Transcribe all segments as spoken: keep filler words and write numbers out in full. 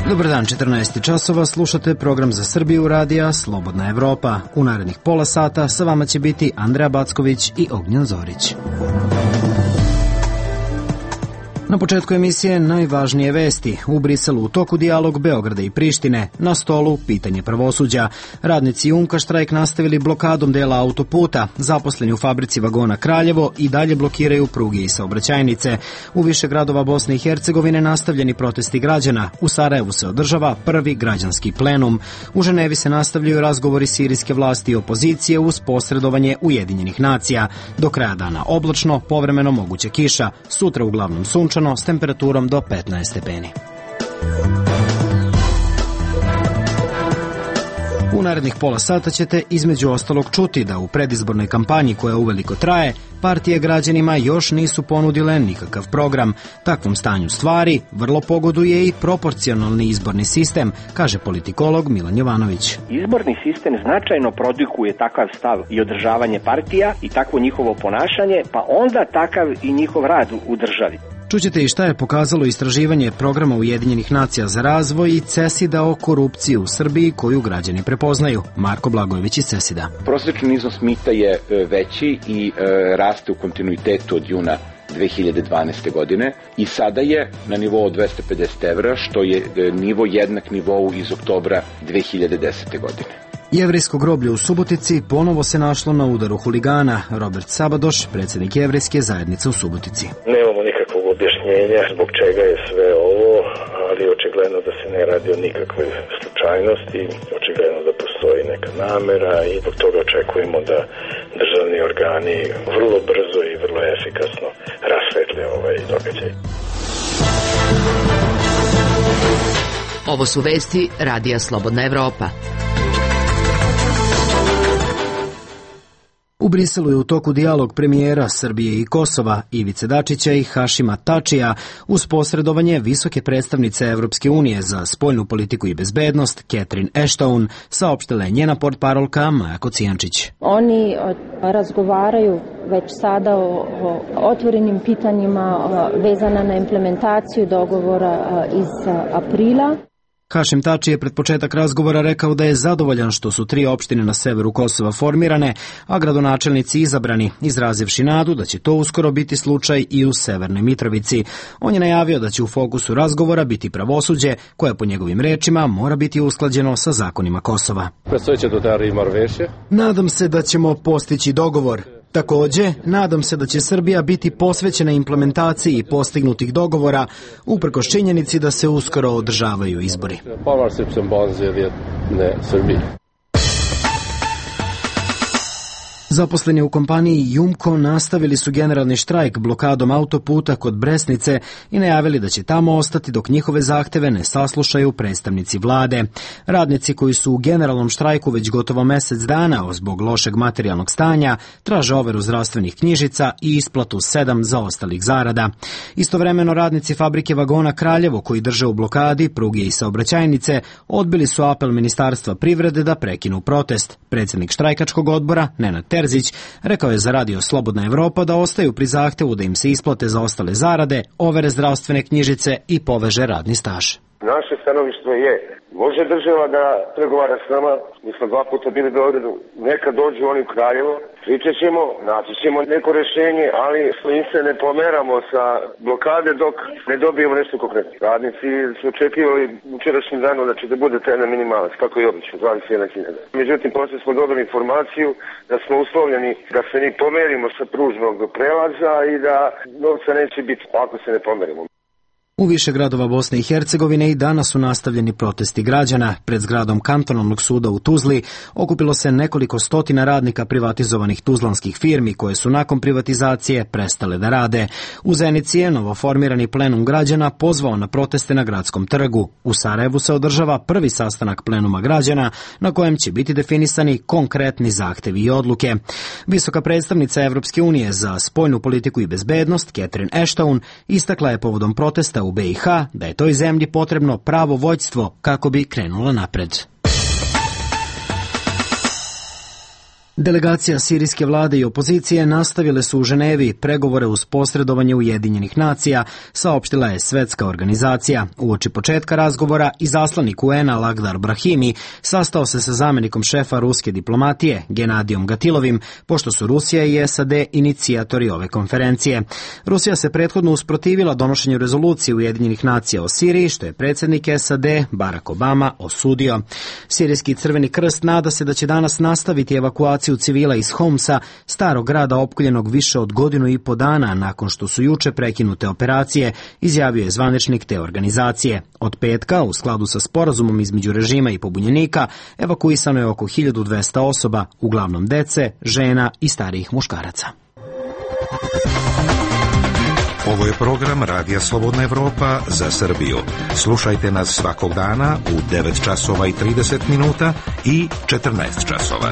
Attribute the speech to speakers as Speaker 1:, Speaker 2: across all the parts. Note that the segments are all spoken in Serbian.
Speaker 1: Dobar dan, četrnaest časova, slušate program za Srbiju radija Slobodna Evropa. U narednih pola sata sa vama će biti Andreja Backović i Ognjen Zorić. Na početku emisije najvažnije vesti. U Briselu u toku dijalog Beograda i Prištine. Na stolu pitanje pravosuđa. Radnici Jumka štrajk nastavili blokadom dela autoputa. Zaposleni u fabrici vagona Kraljevo i dalje blokiraju pruge i saobraćajnice. U više gradova Bosne i Hercegovine nastavljeni protesti građana. U Sarajevu se održava prvi građanski plenum. U Ženevi se nastavljaju razgovori sirijske vlasti i opozicije uz posredovanje Ujedinjenih nacija. Do kraja dana oblačno, povremeno moguća kiša. Sutra uglavnom sunčano s temperaturom do petnaest stepeni. U narednih pola sata ćete između ostalog čuti da u predizbornoj kampanji koja uveliko traje, partije građanima još nisu ponudile nikakav program. Takvom stanju stvari vrlo pogoduje i proporcionalni izborni sistem, kaže politikolog Milan Jovanović.
Speaker 2: Izborni sistem značajno produkuje takav stav i održavanje partija i takvo njihovo ponašanje, pa onda takav i njihov rad u državi.
Speaker 1: Čućete i šta je pokazalo istraživanje programa Ujedinjenih nacija za razvoj i CESID-a o korupciji u Srbiji koju građani prepoznaju. Marko Blagojević iz CESID-a.
Speaker 3: Prosječni iznos mita je veći i raste u kontinuitetu od juna dve hiljade dvanaeste. godine i sada je na nivou od dvesta pedeset evra, što je nivo jednak nivou iz oktobra dve hiljade desete. godine.
Speaker 1: Jevrejsko groblje u Subotici ponovo se našlo na udaru huligana. Robert Sabadoš, predsjednik Jevrejske zajednice u Subotici.
Speaker 4: Nemamo nikakvog objašnjenja zbog čega je sve ovo, ali očigledno da se ne radi o nikakvoj slučajnosti, očigledno da postoji neka namera i zbog toga očekujemo da državni organi vrlo brzo i vrlo efikasno rasvetle ovaj događaj.
Speaker 5: Ovo su vesti Radija Slobodna Evropa.
Speaker 1: U Briselu je u toku dijalog premijera Srbije i Kosova Ivice Dačića i Hašima Tačija uz posredovanje visoke predstavnice Evropske unije za spoljnu politiku i bezbednost Catherine Ashton, saopštila je njena portparolka Maja Kocijančić.
Speaker 6: Oni razgovaraju već sada o, o otvorenim pitanjima vezana na implementaciju dogovora iz aprila.
Speaker 1: Hašim Tači je pred početak razgovora rekao da je zadovoljan što su tri opštine na severu Kosova formirane, a gradonačelnici izabrani, izrazivši nadu da će to uskoro biti slučaj i u Severnoj Mitrovici. On je najavio da će u fokusu razgovora biti pravosuđe, koje po njegovim rečima mora biti usklađeno sa zakonima Kosova. Nadam se da ćemo postići dogovor. Takođe, nadam se da će Srbija biti posvećena implementaciji postignutih dogovora, uprkos činjenici da se uskoro održavaju izbori. Zaposleni u kompaniji Jumko nastavili su generalni štrajk blokadom autoputa kod Bresnice i najavili da će tamo ostati dok njihove zahteve ne saslušaju predstavnici vlade. Radnici koji su u generalnom štrajku već gotovo mesec dana zbog lošeg materijalnog stanja traže overu zdravstvenih knjižica i isplatu sedam zaostalih zarada. Istovremeno radnici fabrike vagona Kraljevo koji drže u blokadi pruge i saobraćajnice odbili su apel Ministarstva privrede da prekinu protest. Predsjednik štrajkačkog odbora Nenad Terzić rekao je za Radio Slobodna Evropa da ostaju pri zahtevu da im se isplate za ostale zarade, overe zdravstvene knjižice i poveže radni staž.
Speaker 7: Naše stanovištvo je, može država da pregovara s nama, mi smo dva puta bili u Beogradu, neka dođu oni u Kraljevo, pričat ćemo, naći ćemo neko rješenje, ali mi se ne pomeramo sa blokade dok ne dobijemo nešto konkretno. Radnici su očekivali učerašnjim danu da će da bude cena minimalac, kako je obično, dvadeset jedna hiljada. Međutim, poslije smo dobili informaciju da smo uslovljeni da se mi pomerimo sa pružnog prelaza i da novca neće biti ako se ne pomerimo.
Speaker 1: U više gradova Bosne i Hercegovine i danas su nastavljeni protesti građana. Pred zgradom kantonalnog suda u Tuzli okupilo se nekoliko stotina radnika privatizovanih tuzlanskih firmi koje su nakon privatizacije prestale da rade. U Zenici je novoformirani plenum građana pozvao na proteste na Gradskom trgu. U Sarajevu se održava prvi sastanak plenuma građana na kojem će biti definisani konkretni zahtevi i odluke. Visoka predstavnica Evropske unije za spoljnu politiku i bezbednost Catherine Ashton istakla je povodom protesta u B i H da je toj zemlji potrebno pravo vođstvo kako bi krenula napred. Delegacija sirijske vlade i opozicije nastavile su u Ženevi pregovore uz posredovanje Ujedinjenih nacija, saopštila je Svetska organizacija. Uoči početka razgovora izaslanik U N-a Lagdar Brahimi sastao se sa zamjenikom šefa ruske diplomatije Genadijom Gatilovim, pošto su Rusija i S A D inicijatori ove konferencije. Rusija se prethodno usprotivila donošenju rezolucije Ujedinjenih nacija o Siriji, što je predsjednik S A D Barack Obama osudio. Sirijski Crveni krst nada se da će danas nastaviti evakuaciju civila iz Homsa, starog grada opkoljenog više od godinu i po dana nakon što su juče prekinute operacije, izjavio je zvaničnik te organizacije. Od petka, u skladu sa sporazumom između režima i pobunjenika, evakuisano je oko hiljadu dvesta osoba, uglavnom dece, žena i starijih muškaraca.
Speaker 8: Ovo je program Radija Slobodna Evropa za Srbiju. Slušajte nas svakog dana u devet časova i trideset minuta i četrnaest časova.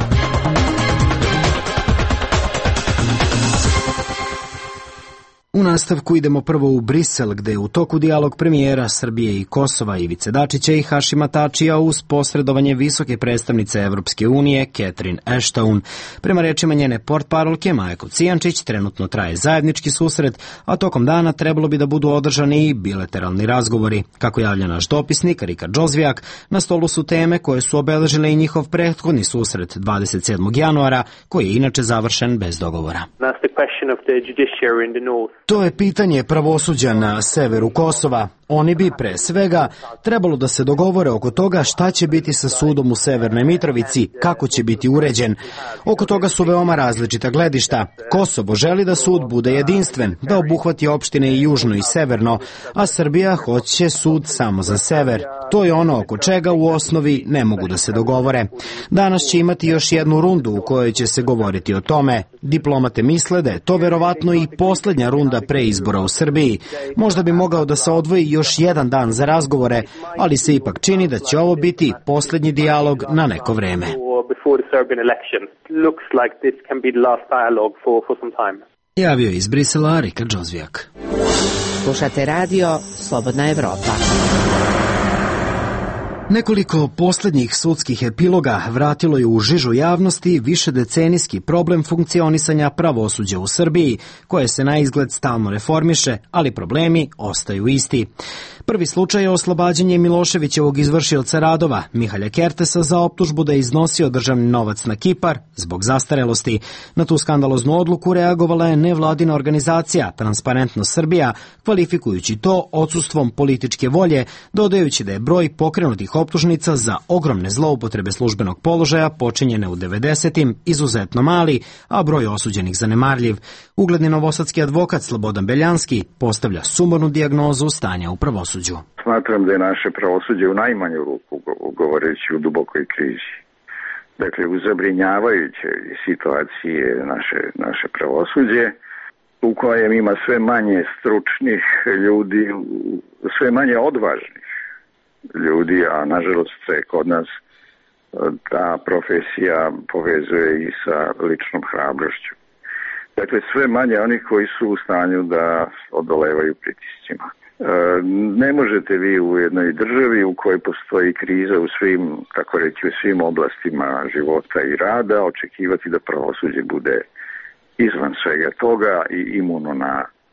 Speaker 1: U nastavku idemo prvo u Brisel, gde je u toku dijalog premijera Srbije i Kosova Ivice Dačića i Hašima Tačija uz posredovanje visoke predstavnice Evropske unije Catherine Ashton. Prema rečima njene portparolke Maje Kocijančić, trenutno traje zajednički susret, a tokom dana trebalo bi da budu održani i bilateralni razgovori. Kako javlja naš dopisnik Rika Džozvijak, na stolu su teme koje su obeležile i njihov prethodni susret dvadeset sedmog januara, koji je inače završen bez dogovora. To je pitanje pravosuđa na severu Kosova. Oni bi pre svega trebalo da se dogovore oko toga šta će biti sa sudom u Severnoj Mitrovici, kako će biti uređen. Oko toga su veoma različita gledišta. Kosovo želi da sud bude jedinstven, da obuhvati opštine i južno i severno, a Srbija hoće sud samo za sever. To je ono oko čega u osnovi ne mogu da se dogovore. Danas će imati još jednu rundu u kojoj će se govoriti o tome. Diplomate misle da je to verovatno i posljednja runda pre izbora u Srbiji. Možda bi mogao da se odvoji još jedan dan za razgovore, ali se ipak čini da će ovo biti posljednji dijalog na neko vreme. Javio iz Brisela Rika Džozvijak.
Speaker 5: Slušate radio Slobodna Evropa.
Speaker 1: Nekoliko posljednjih sudskih epiloga vratilo je u žižu javnosti višedecenijski problem funkcionisanja pravosuđa u Srbiji, koje se na izgled stalno reformiše, ali problemi ostaju isti. Prvi slučaj je oslobađanje Miloševićevog izvršioca radova, Mihalja Kertesa, za optužbu da je iznosio državni novac na Kipar zbog zastarelosti. Na tu skandaloznu odluku reagovala je nevladina organizacija Transparentno Srbija, kvalifikujući to odsustvom političke volje, dodajući da je broj pokrenutih optužnica za ogromne zloupotrebe službenog položaja počinjene u devedesetim izuzetno mali, a broj osuđenih zanemarljiv. Ugledni novosadski advokat Slobodan Beljanski postavlja sumornu dijagnozu stanja u pravosuđu.
Speaker 9: Smatram da je naše pravosuđe u najmanju ruku govoreći u dubokoj krizi. Dakle, u zabrinjavajuće situacije naše, naše pravosuđe, u kojem ima sve manje stručnih ljudi, sve manje odvažnih ljudi, a nažalost se kod nas ta profesija povezuje i sa ličnom hrabrošću. Dakle, sve manje onih koji su u stanju da odolevaju pritiscima. Ne možete vi u jednoj državi u kojoj postoji kriza u svim, tako reći, u svim oblastima života i rada očekivati da pravosuđe bude izvan svega toga i imuno na,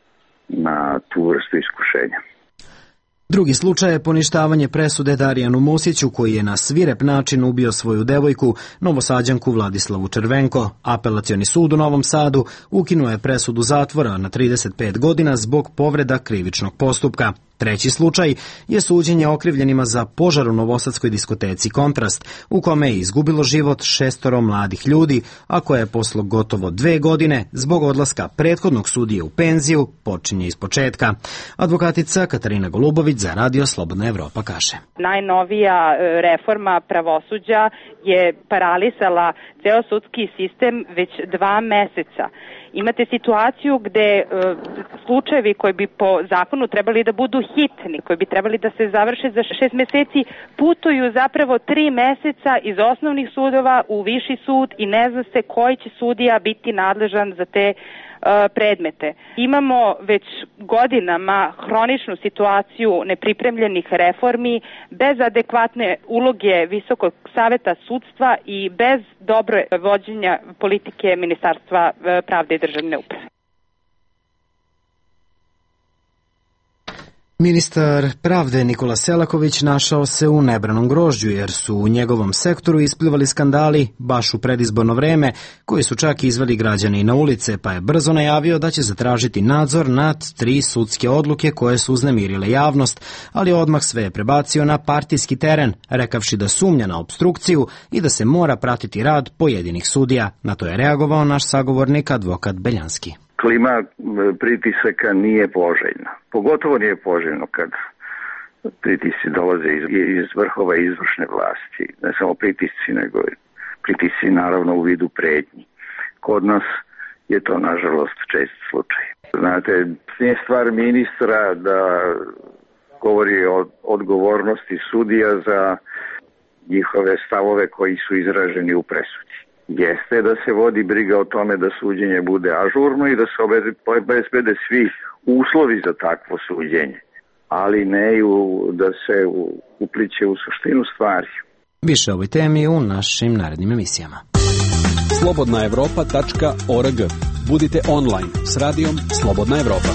Speaker 9: na tu vrstu iskušenja.
Speaker 1: Drugi slučaj je poništavanje presude Darijanu Musiću, koji je na svirep način ubio svoju devojku, Novosađanku Vladislavu Červenko. Apelacioni sud u Novom Sadu ukinuo je presudu zatvora na trideset pet godina zbog povreda krivičnog postupka. Treći slučaj je suđenje okrivljenima za požar u novosadskoj diskoteci Kontrast, u kome je izgubilo život šestoro mladih ljudi, a koje je posle gotovo dve godine zbog odlaska prethodnog sudije u penziju počinje iz početka. Advokatica Katarina Golubović za Radio Slobodna Evropa kaže:
Speaker 10: Najnovija reforma pravosuđa je paralisala ceo sudski sistem već dva meseca. Imate situaciju gde e, slučajevi koji bi po zakonu trebali da budu hitni, koji bi trebali da se završe za šest meseci, putuju zapravo tri meseca iz osnovnih sudova u viši sud i ne zna se koji će sudija biti nadležan za te predmete. Imamo već godinama hroničnu situaciju nepripremljenih reformi bez adekvatne uloge Visokog saveta sudstva i bez dobro vođenja politike Ministarstva pravde i državne uprave.
Speaker 1: Ministar pravde Nikola Selaković našao se u nebranom grožđu jer su u njegovom sektoru isplivali skandali baš u predizborno vreme koji su čak izveli građani na ulice, pa je brzo najavio da će zatražiti nadzor nad tri sudske odluke koje su uznemirile javnost, ali odmah sve je prebacio na partijski teren, rekavši da sumnja na opstrukciju i da se mora pratiti rad pojedinih sudija. Na to je reagovao naš sagovornik advokat Beljanski.
Speaker 9: Klima pritisaka nije poželjna. Pogotovo nije poželjno kad pritisci dolaze iz, iz vrhova izvršne vlasti. Ne samo pritisci, nego pritisci naravno u vidu pretnji. Kod nas je to nažalost čest slučaj. Znate, nije stvar ministra da govori o odgovornosti sudija za njihove stavove koji su izraženi u presudi. Jeste da se vodi briga o tome da suđenje bude ažurno i da se obezbede svi uslovi za takvo suđenje, ali ne da se upliće u suštinu stvari.
Speaker 1: Više o ovoj temi u našim narednim emisijama.
Speaker 11: slobodna evropa tačka org. Budite online s radijom Slobodna Evropa.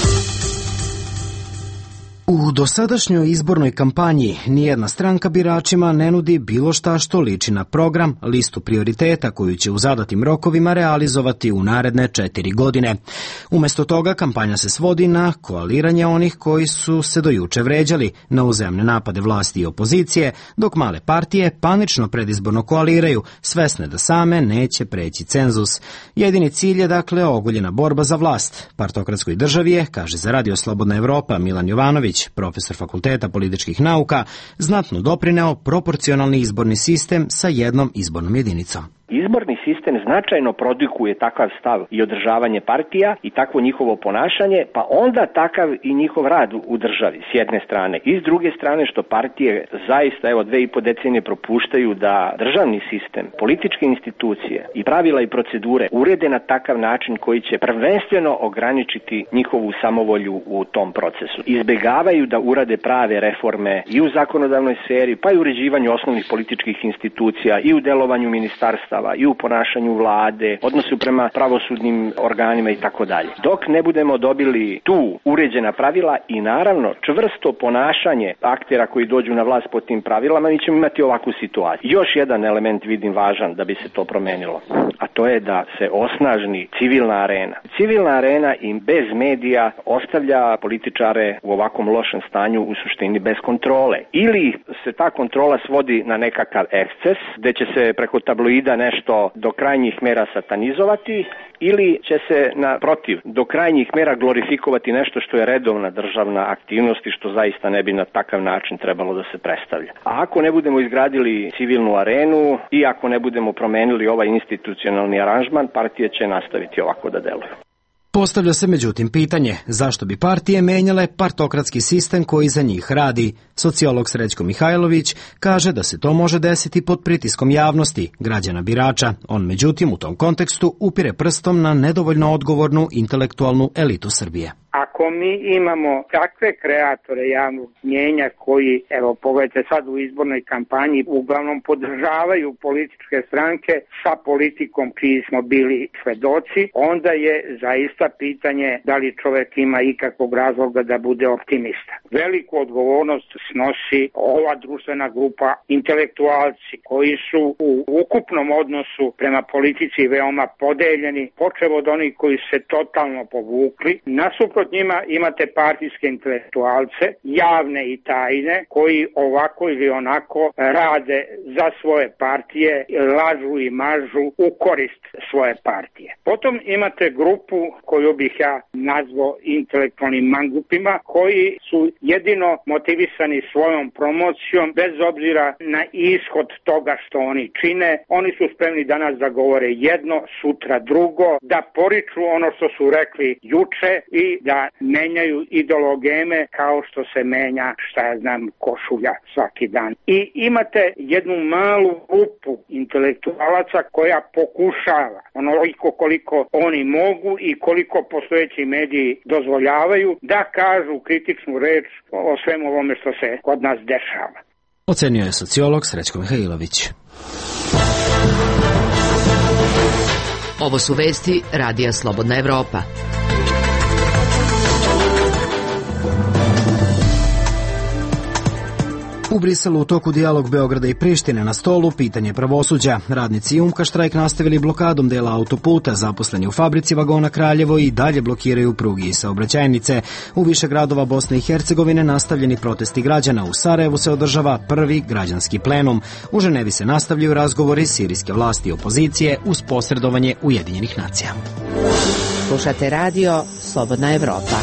Speaker 1: U dosadašnjoj izbornoj kampanji nijedna stranka biračima ne nudi bilo šta što liči na program, listu prioriteta koju će u zadatim rokovima realizovati u naredne četiri godine. Umesto toga kampanja se svodi na koaliranje onih koji su se do juče vređali, na uzajamne napade vlasti i opozicije, dok male partije panično predizborno koaliraju, svesne da same neće preći cenzus. Jedini cilj je dakle oguljena borba za vlast. Partokratskoj državi je, kaže za Radio Slobodna Evropa Milan Jovanović, profesor Fakulteta političkih nauka, znatno doprineo proporcionalni izborni sistem sa jednom izbornom jedinicom.
Speaker 2: Izborni sistem značajno produkuje takav stav i održavanje partija i takvo njihovo ponašanje, pa onda takav i njihov rad u državi s jedne strane. I s druge strane što partije zaista evo dve i po decenije propuštaju da državni sistem, političke institucije i pravila i procedure urede na takav način koji će prvenstveno ograničiti njihovu samovolju u tom procesu. Izbegavaju da urade prave reforme i u zakonodavnoj sferi, pa i u uređivanju osnovnih političkih institucija i u delovanju ministarstava i u ponašanju vlade, odnosu prema pravosudnim organima i tako dalje. Dok ne budemo dobili tu uređena pravila i naravno čvrsto ponašanje aktera koji dođu na vlast po tim pravilama, mi ćemo imati ovakvu situaciju. Još jedan element vidim važan da bi se to promenilo, a to je da se osnažni civilna arena. Civilna arena i bez medija ostavlja političare u ovakvom lošem stanju u suštini bez kontrole. Ili se ta kontrola svodi na nekakav eksces, gde će se preko tabloida nešto do krajnjih mera satanizovati, ili će se naprotiv do krajnjih mera glorifikovati nešto što je redovna državna aktivnost i što zaista ne bi na takav način trebalo da se predstavlja. A ako ne budemo izgradili civilnu arenu i ako ne budemo promenili ovaj institucionalni aranžman, partije će nastaviti ovako da deluju.
Speaker 1: Postavlja se međutim pitanje zašto bi partije menjale partokratski sistem koji za njih radi. Sociolog Srećko Mihajlović kaže da se to može desiti pod pritiskom javnosti, građana birača. On međutim u tom kontekstu upire prstom na nedovoljno odgovornu intelektualnu elitu Srbije.
Speaker 12: Ako mi imamo takve kreatore javnog mnjenja koji, evo pogledajte sad u izbornoj kampanji, uglavnom podržavaju političke stranke sa politikom čiji smo bili svedoci, onda je zaista pitanje da li čovek ima ikakvog razloga da bude optimista. Veliku odgovornost snosi ova društvena grupa intelektualci koji su u ukupnom odnosu prema politici veoma podeljeni, počev od onih koji se totalno povukli. Nasuprot njima imate partijske intelektualce, javne i tajne, koji ovako ili onako rade za svoje partije, lažu i mažu u korist svoje partije. Potom imate grupu koju bih ja nazvao intelektualnim mangupima, koji su jedino motivisani svojom promocijom, bez obzira na ishod toga što oni čine. Oni su spremni danas da govore jedno, sutra drugo, da poriču ono što su rekli juče i da menjaju ideologeme kao što se menja, šta ja znam, košulja svaki dan. I imate jednu malu grupu intelektualaca koja pokušava onoliko koliko oni mogu i koliko postojeći mediji dozvoljavaju da kažu kritičnu reč o svemu ovome što se kod nas dešava.
Speaker 1: Ocenio je sociolog Srećko Mihajlović.
Speaker 5: Ovo su vesti Radija Slobodna Evropa.
Speaker 1: U Briselu u toku dijalog Beograda i Prištine na stolu pitanje pravosuđa. Radnici Jumka štrajk nastavili blokadom dela autoputa, zaposleni u fabrici vagona Kraljevo i dalje blokiraju prugi i saobraćajnice. U više gradova Bosne i Hercegovine nastavljeni protesti građana. U Sarajevu se održava prvi građanski plenum. U Ženevi se nastavljaju razgovori sirijske vlasti i opozicije uz posredovanje Ujedinjenih nacija.
Speaker 5: Slušate radio Slobodna Evropa.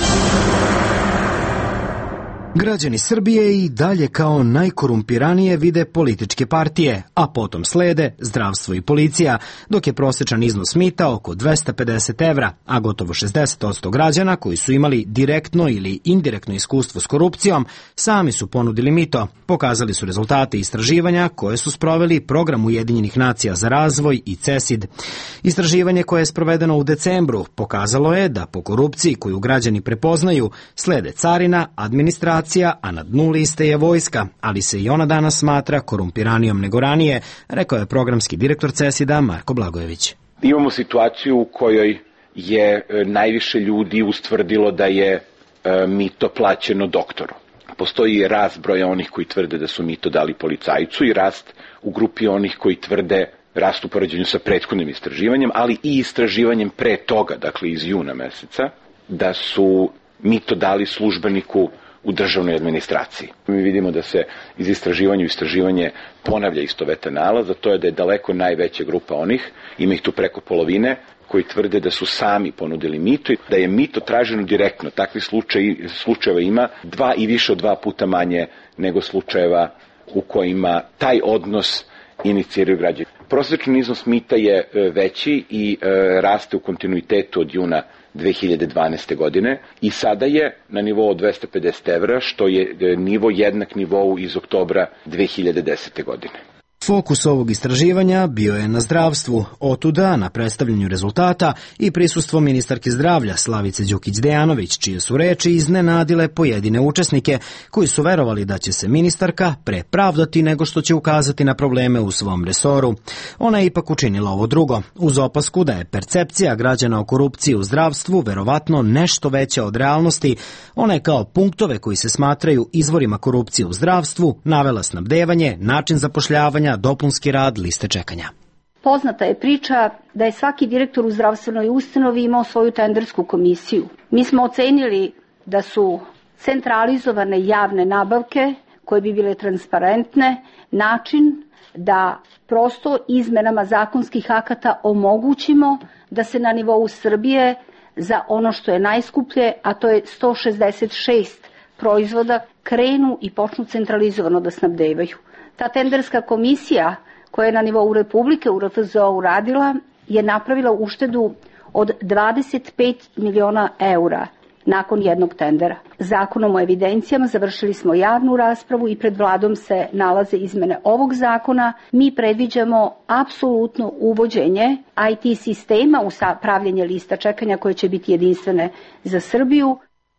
Speaker 1: Građani Srbije i dalje kao najkorumpiranije vide političke partije, a potom slede zdravstvo i policija, dok je prosječan iznos mita oko dvesta pedeset evra, a gotovo šezdeset posto građana koji su imali direktno ili indirektno iskustvo s korupcijom sami su ponudili mito, pokazali su rezultate istraživanja koje su sproveli Program Ujedinjenih nacija za razvoj i C E S I D. Istraživanje koje je sprovedeno u decembru pokazalo je da po korupciji koju građani prepoznaju slede carina, administracija, a na dnu liste je vojska, ali se i ona danas smatra korumpiranijom nego ranije, rekao je programski direktor C E S I D-a Marko Blagojević.
Speaker 3: Imamo situaciju u kojoj je najviše ljudi ustvrdilo da je mito plaćeno doktoru. Postoji rast broja onih koji tvrde da su mito dali policajcu i rast u grupi onih koji tvrde rast u poređenju sa prethodnim istraživanjem, ali i istraživanjem pre toga, dakle iz juna meseca, da su mito dali službeniku u državnoj administraciji. Mi vidimo da se iz istraživanja u istraživanje ponavlja istovetan nalaz, a to je da je daleko najveća grupa onih, ima ih tu preko polovine, koji tvrde da su sami ponudili mito i da je mito traženo direktno. Takvih slučaj, slučajeva ima dva i više od dva puta manje nego slučajeva u kojima taj odnos iniciraju građani. Prosječni iznos mita je veći i raste u kontinuitetu od juna dve hiljade dvanaeste. godine i sada je na nivou od dvesta pedeset evra, što je nivo jednak nivou iz oktobra dve hiljade desete. godine.
Speaker 1: Fokus ovog istraživanja bio je na zdravstvu, otuda na predstavljanju rezultata i prisustvo ministarke zdravlja Slavice Đukić-Dejanović, čije su reči iznenadile pojedine učesnike koji su verovali da će se ministarka pre pravdati nego što će ukazati na probleme u svom resoru. Ona je ipak učinila ovo drugo, uz opasku da je percepcija građana o korupciji u zdravstvu verovatno nešto veća od realnosti. Ona je kao punktove koji se smatraju izvorima korupcije u zdravstvu navela snabdevanje, način zapošljavanja, dopunski rad, liste čekanja.
Speaker 13: Poznata je priča da je svaki direktor u zdravstvenoj ustanovi imao svoju tendersku komisiju. Mi smo ocenili da su centralizovane javne nabavke koje bi bile transparentne način da prosto izmenama zakonskih akata omogućimo da se na nivou Srbije za ono što je najskuplje, a to je sto šezdeset šest proizvoda, krenu i počnu centralizovano da snabdevaju. Ta tenderska komisija koja je na nivou Republike u R F Z O uradila je napravila uštedu od dvadeset pet miliona eura nakon jednog tendera. Zakonom o evidencijama završili smo javnu raspravu i pred vladom se nalaze izmene ovog zakona. Mi predviđamo apsolutno uvođenje I T sistema u pravljenje lista čekanja koje će biti jedinstvene za Srbiju.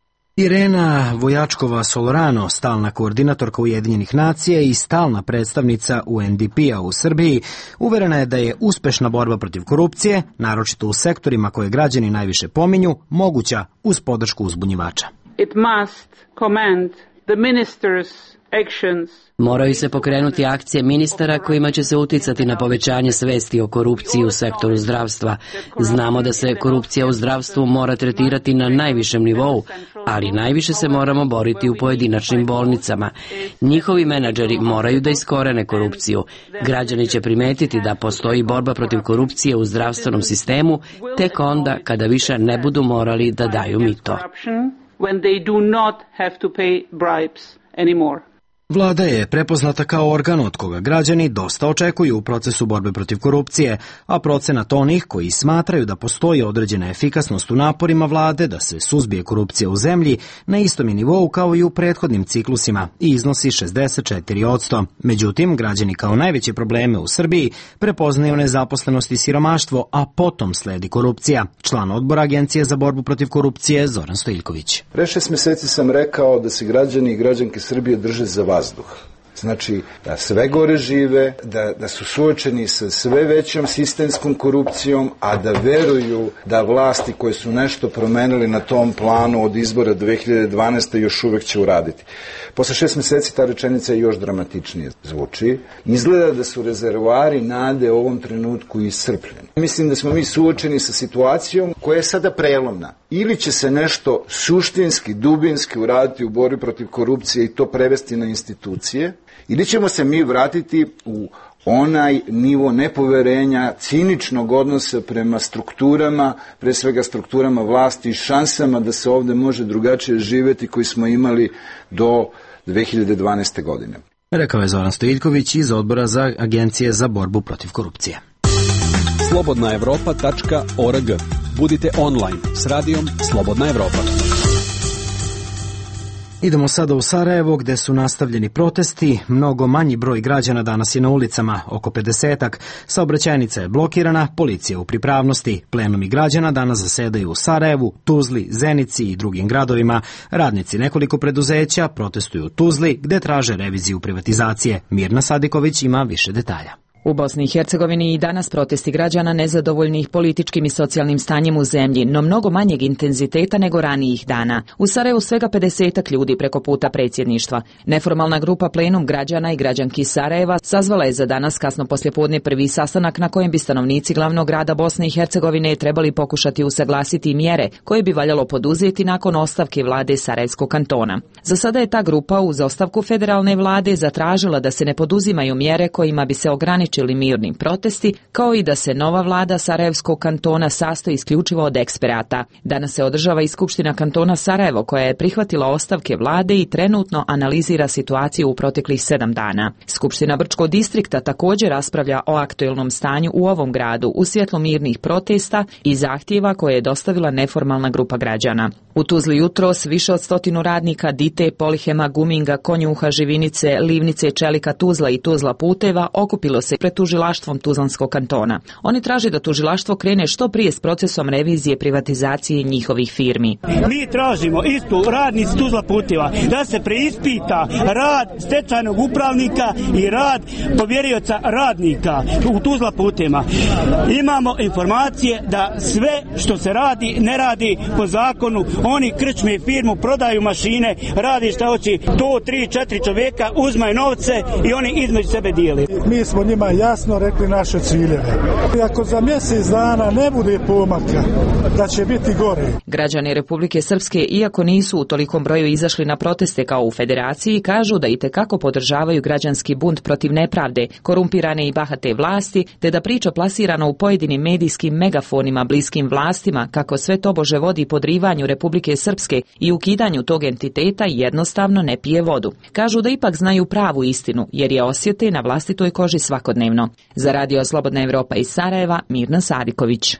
Speaker 1: Irena Vojačkova-Solorano, stalna koordinatorka Ujedinjenih nacija i stalna predstavnica U N D P-a u Srbiji, uverena je da je uspešna borba protiv korupcije, naročito u sektorima koje građani najviše pominju, moguća uz podršku uzbunjivača.
Speaker 14: It must commend the ministers' actions.
Speaker 15: Moraju se pokrenuti akcije ministara kojima će se uticati na povećanje svesti o korupciji u sektoru zdravstva. Znamo da se korupcija u zdravstvu mora tretirati na najvišem nivou, ali najviše se moramo boriti u pojedinačnim bolnicama. Njihovi menadžeri moraju da iskorene korupciju. Građani će primetiti da postoji borba protiv korupcije u zdravstvenom sistemu tek onda kada više ne budu morali da daju mito.
Speaker 1: Vlada je prepoznata kao organ od koga građani dosta očekuju u procesu borbe protiv korupcije, a procenat onih koji smatraju da postoji određena efikasnost u naporima vlade da se suzbije korupcija u zemlji na istom je nivou kao i u prethodnim ciklusima i iznosi šezdeset četiri posto. Međutim, građani kao najveće probleme u Srbiji prepoznaju nezaposlenost i siromaštvo, a potom sledi korupcija. Član odbora Agencije za borbu protiv korupcije Zoran Stojiljković.
Speaker 16: Pre šest meseci sam rekao da se građani i građanke Srbije drže za vazduh. Znači, da sve gore žive, da, da su suočeni sa sve većom sistemskom korupcijom, a da veruju da vlasti koje su nešto promenili na tom planu od izbora dve hiljade dvanaeste. još uvek će uraditi. Posle šest meseci ta rečenica još dramatičnije zvuči. Izgleda da su rezervoari nade u ovom trenutku iscrpljeni. Mislim da smo mi suočeni sa situacijom koja je sada prelomna. Ili će se nešto suštinski, dubinski uraditi u borbi protiv korupcije i to prevesti na institucije, ili ćemo se mi vratiti u onaj nivo nepoverenja, ciničnog odnosa prema strukturama, pre svega strukturama vlasti i šansama da se ovde može drugačije živeti koji smo imali do dve hiljade dvanaeste. godine.
Speaker 1: Rekao je Zoran Stojiljković iz odbora za Agencije za borbu protiv korupcije.
Speaker 11: slobodna evropa tačka org. Budite online s radijom Slobodna Evropa.
Speaker 1: Idemo sada u Sarajevo gde su nastavljeni protesti, mnogo manji broj građana danas je na ulicama, oko pedesetak, saobraćajnica je blokirana, policija u pripravnosti, plenumi građana danas zasedaju u Sarajevu, Tuzli, Zenici i drugim gradovima, radnici nekoliko preduzeća protestuju u Tuzli gde traže reviziju privatizacije. Mirna Sadiković ima više detalja.
Speaker 17: U Bosni i Hercegovini i danas protesti građana nezadovoljnih političkim i socijalnim stanjem u zemlji, no mnogo manjeg intenziteta nego ranijih dana. U Sarajevu svega pedesetak ljudi preko puta predsjedništva. Neformalna grupa Plenum građana i građanki Sarajeva sazvala je za danas kasno poslijepodne prvi sastanak na kojem bi stanovnici glavnog grada Bosne i Hercegovine trebali pokušati usaglasiti mjere koje bi valjalo poduzeti nakon ostavke vlade Sarajevskog kantona. Za sada je ta grupa uz ostavku federalne vlade zatražila da se ne poduzimaju mjere kojima bi se ograničili ili mirni protesti, kao i da se nova vlada Sarajevskog kantona sastoji isključivo od eksperata. Danas se održava i Skupština kantona Sarajevo koja je prihvatila ostavke vlade i trenutno analizira situaciju u proteklih sedam dana. Skupština Brčkog distrikta također raspravlja o aktuelnom stanju u ovom gradu u svjetlu mirnih protesta i zahtjeva koje je dostavila neformalna grupa građana. U Tuzli jutros više od stotinu radnika Dite, Polihema, Guminga, Konjuha, Živinice, Livnice, Čelika, Tuzla i Tuzla puteva okupilo se pred tužilaštvom Tuzlanskog kantona. Oni traže da tužilaštvo krene što prije s procesom revizije privatizacije njihovih firmi.
Speaker 18: Mi tražimo istu radnici Tuzla puteva da se preispita rad stečajnog upravnika i rad povjerioca radnika u Tuzla putema. Imamo informacije da sve što se radi ne radi po zakonu. Oni krčme firmu, prodaju mašine, radi šta hoće, to tri, četiri čovjeka uzmaju novce i oni između sebe dijeli.
Speaker 19: Mi smo njima jasno rekli naše ciljeve. I ako za mjesec dana ne bude pomaka, da će biti gore.
Speaker 17: Građani Republike Srpske, iako nisu u tolikom broju izašli na proteste kao u Federaciji, kažu da itekako podržavaju građanski bunt protiv nepravde, korumpirane i bahate vlasti, te da priča plasirana u pojedinim medijskim megafonima bliskim vlastima kako sve tobože vodi podrivanju Republike Srpske i ukidanju tog entiteta jednostavno ne pije vodu. Kažu da ipak znaju pravu istinu, jer je osjete na vlastitoj koži svakodnevno. Za Radio Slobodna Evropa iz Sarajeva, Mirna Sadiković.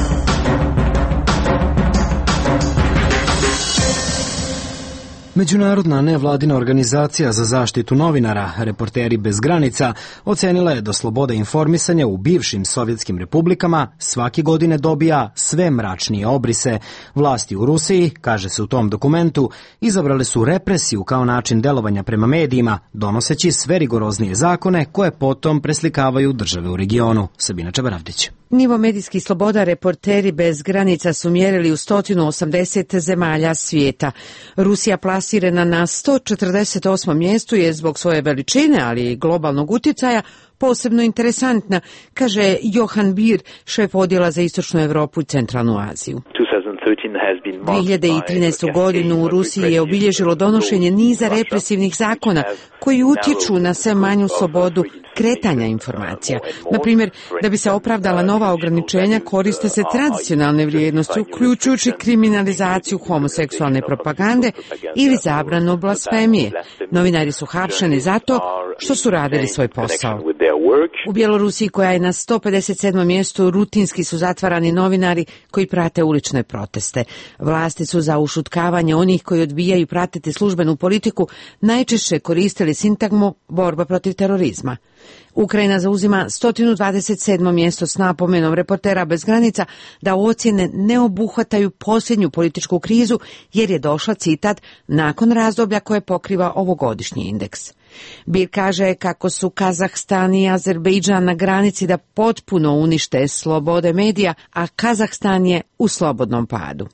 Speaker 1: Međunarodna nevladina organizacija za zaštitu novinara, Reporteri bez granica, ocenila je da sloboda informisanja u bivšim sovjetskim republikama svake godine dobija sve mračnije obrise. Vlasti u Rusiji, kaže se u tom dokumentu, izabrale su represiju kao način delovanja prema medijima, donoseći sve rigoroznije zakone koje potom preslikavaju države u regionu. Sabina Čabaravdić.
Speaker 20: Nivo medijskih sloboda Reporteri bez granica su mjerili u sto osamdeset zemalja svijeta. Rusija plasirana na sto četrdeset osmom mjestu je zbog svoje veličine, ali i globalnog utjecaja, posebno interesantna, kaže Johan Bir, šef odjela za Istočnu Europu i Centralnu Aziju. dvije hiljade trinaestu. godinu u Rusiji je obilježilo donošenje niza represivnih zakona koji utječu na sve manju slobodu kretanja informacija. Na primjer, da bi se opravdala nova ograničenja, koriste se tradicionalne vrijednosti, uključujući kriminalizaciju homoseksualne propagande ili zabranu blasfemije. Novinari su hapšeni zato što su radili svoj posao. U Bjelorusiji, koja je na sto pedeset sedmom mjestu, rutinski su zatvarani novinari koji prate ulične proteste. Vlasti su za ušutkavanje onih koji odbijaju pratiti službenu politiku najčešće koristili sintagmu borba protiv terorizma. Ukrajina zauzima sto dvadeset sedmo mjesto s napomenom Reportera bez granica da ocjene ne obuhvataju posljednju političku krizu jer je došla, citat, nakon razdoblja koje pokriva ovogodišnji indeks. Bir kaže kako su Kazahstan i Azerbejdžan na granici da potpuno unište slobode medija, a Kazahstan je u slobodnom padu.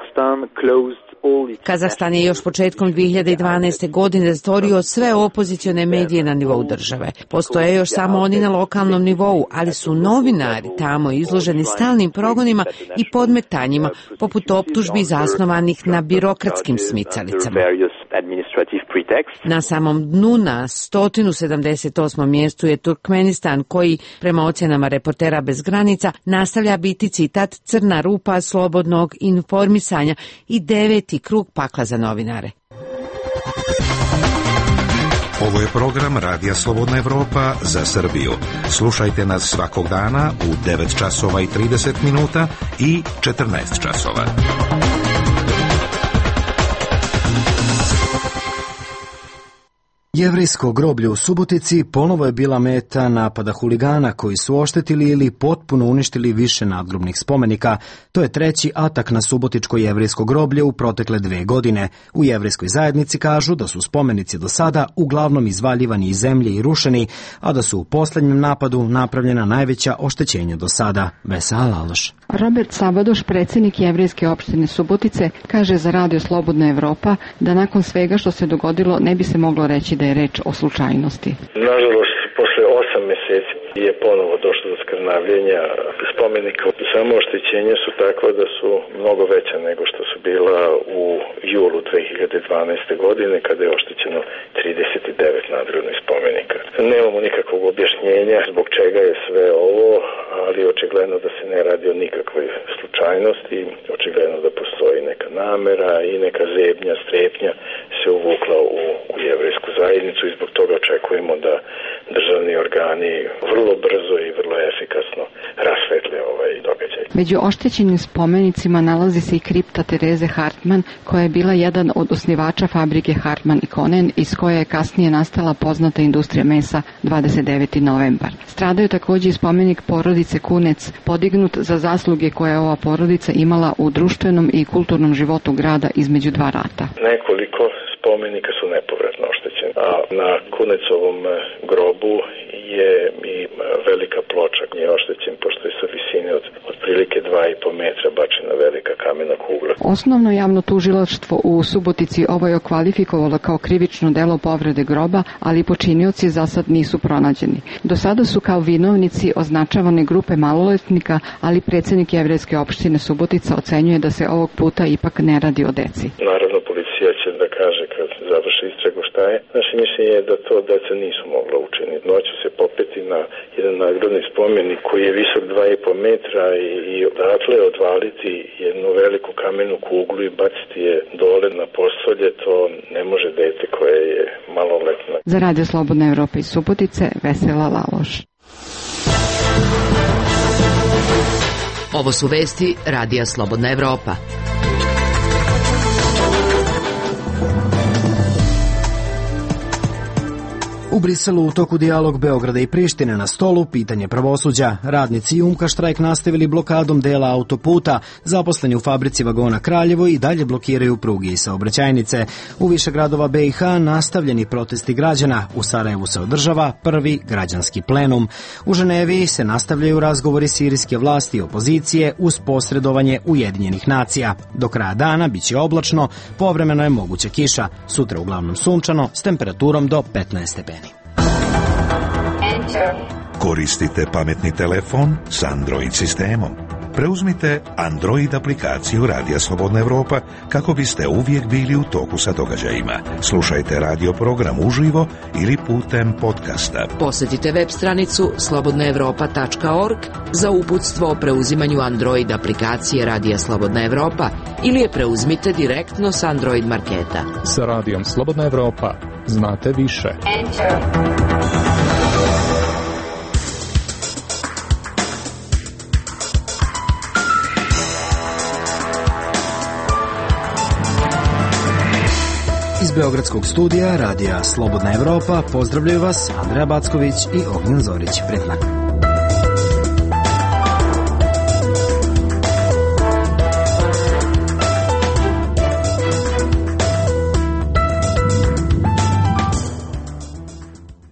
Speaker 20: Kazahstan je još početkom dvije hiljade dvanaeste. godine zatvorio sve opozicione medije na nivou države. Postoje još samo oni na lokalnom nivou, ali su novinari tamo izloženi stalnim progonima i podmetanjima, poput optužbi zasnovanih na birokratskim smicalicama. Na samom dnu, na sto sedamdeset osmom mjestu, je Turkmenistan, koji, prema ocjenama Reportera bez granica, nastavlja biti, citat, crna rupa slobodnog informisanja i deveti krug pakla za novinare.
Speaker 8: Ovo je program Radija Slobodna Evropa za Srbiju. Slušajte nas svakog dana u devet časova i trideset minuta i četrnaest časova.
Speaker 1: Jevrejsko groblje u Subotici ponovo je bila meta napada huligana koji su oštetili ili potpuno uništili više nadgrobnih spomenika. To je treći atak na subotičko jevrejsko groblje u protekle dve godine. U jevrejskoj zajednici kažu da su spomenici do sada uglavnom izvaljivani iz zemlje i rušeni, a da su u posljednjem napadu napravljena najveća oštećenja do sada. Vesa Alaloš.
Speaker 21: Robert Sabadoš, predsjednik jevrejske opštine Subotice, kaže za Radio Slobodna Evropa da nakon svega što se dogodilo ne bi se moglo reći da je reč o slučajnosti.
Speaker 4: Nažalost, posle osam mjeseci je ponovo došlo do skrnavljenja spomenika. Samo oštećenja su takva da su mnogo veća nego što su bila u julu dve hiljade dvanaeste. godine, kada je oštećeno trideset devet nadgrobnih spomenika. Nemamo nikakvog objašnjenja zbog čega je sve ovo, ali očigledno da se ne radi o nikakvoj slučajnosti, očigledno da postoji neka namera i neka zebnja, strepnja se uvukla u, u jevrejsku zajednicu i zbog toga očekujemo da državni organi vrlo brzo i vrlo efikasno rasvetle ovaj događaj.
Speaker 21: Među oštećenim spomenicima nalazi se i kripta Tereze Hartman, koja je bila jedan od osnivača fabrike Hartman i Konen, iz koje je kasnije nastala poznata industrija mesa dvadeset deveti novembar. Stradaju također i spomenik porodice Kunec, podignut za zasluge koje je ova porodica imala u društvenom i kulturnom životu grada između dva rata.
Speaker 4: Nekoliko spomenika su nepovratno oštećeni, a na Kunecovom grobu je i velika ploča je oštećen, pošto je sa visine od otprilike dva i po metra bačena velika kamena kugla.
Speaker 21: Osnovno javno tužilaštvo u Subotici ovo je okvalifikovalo kao krivično delo povrede groba, ali počinioci za sad nisu pronađeni. Do sada su kao vinovnici označavane grupe maloletnika, ali predsjednik jevrejske opštine Subotica ocenjuje da se ovog puta ipak ne radi o deci.
Speaker 4: Naravno, policija će da kaže kad završi istragu šta je. Naše mišljenje je da to deca nisu mogla učiniti. Noću se popeti na jedan nadgrobni spomenik koji je visok dva i po metra i, i odatle odvaliti jednu veliku kamenu kuglu i baciti je dole na postolje, to ne može dete koje je maloletno.
Speaker 21: Za Radio Slobodna Evropa iz Subotice, Vesela Laloš.
Speaker 5: Ovo su vesti Radija Slobodna Evropa.
Speaker 1: U Briselu u toku dijalog Beograda i Prištine na stolu pitanje pravosuđa. Radnici Jumka štrajk nastavili blokadom dela autoputa. Zaposleni u fabrici vagona Kraljevo i dalje blokiraju pruge i saobraćajnice. U više gradova B i H nastavljeni protesti građana. U Sarajevu se održava prvi građanski plenum. U Ženevi se nastavljaju razgovori sirijske vlasti i opozicije uz posredovanje Ujedinjenih nacija. Do kraja dana biće oblačno, povremeno je moguća kiša. Sutra uglavnom sunčano s temperaturom do petnaest stepeni.
Speaker 8: Koristite pametni telefon s Android sistemom. preuzmite Android aplikaciju Radija Slobodna Evropa kako biste uvijek bili u toku sa događajima. Slušajte radio program uživo ili putem podcasta.
Speaker 5: Posjetite web stranicu slobodna evropa tačka org za uputstvo o preuzimanju Android aplikacije Radija Slobodna Evropa ili je preuzmite direktno s Android marketa.
Speaker 6: Sa Radijom Slobodna Evropa znate više.
Speaker 5: Enter.
Speaker 1: Iz Beogradskog studija Radija Slobodna Evropa pozdravljaju vas Andreja Backović i Ognjen Zorić. Prijatno.